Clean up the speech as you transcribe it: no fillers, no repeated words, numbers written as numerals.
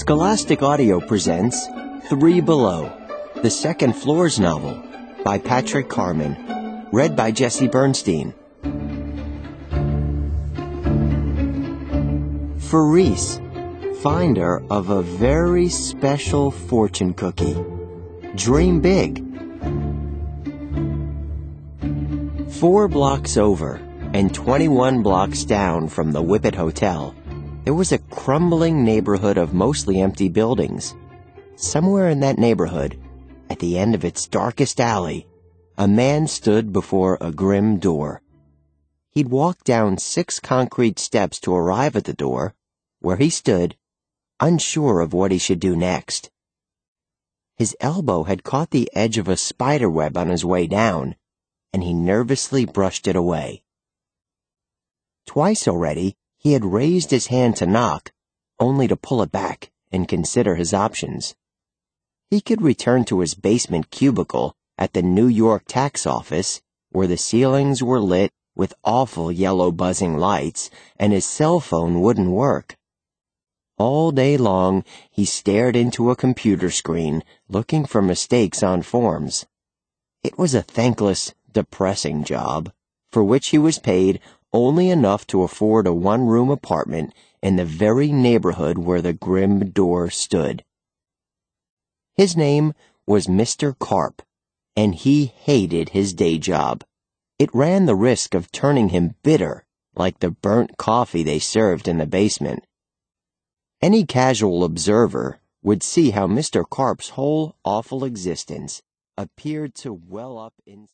Scholastic Audio presents Three Below, the Second Floors novel by Patrick Carman, read by Jesse Bernstein. For Reese, finder of a very special fortune cookie. Dream big. 4 blocks over and 21 blocks down from the Whippet Hotel, there was a crumbling neighborhood of mostly empty buildings. Somewhere in that neighborhood, at the end of its darkest alley, a man stood before a grim door. He'd walked down 6 concrete steps to arrive at the door, where he stood, unsure of what he should do next. His elbow had caught the edge of a spider web on his way down, and he nervously brushed it away. Twice already, he had raised his hand to knock, only to pull it back and consider his options. He could return to his basement cubicle at the New York tax office, where the ceilings were lit with awful yellow buzzing lights, and his cell phone wouldn't work. All day long, he stared into a computer screen, looking for mistakes on forms. It was a thankless, depressing job, for which he was paid only enough to afford a one-room apartment in the very neighborhood where the grim door stood. His name was Mr. Karp, and he hated his day job. It ran the risk of turning him bitter, like the burnt coffee they served in the basement. Any casual observer would see how Mr. Karp's whole awful existence appeared to well up in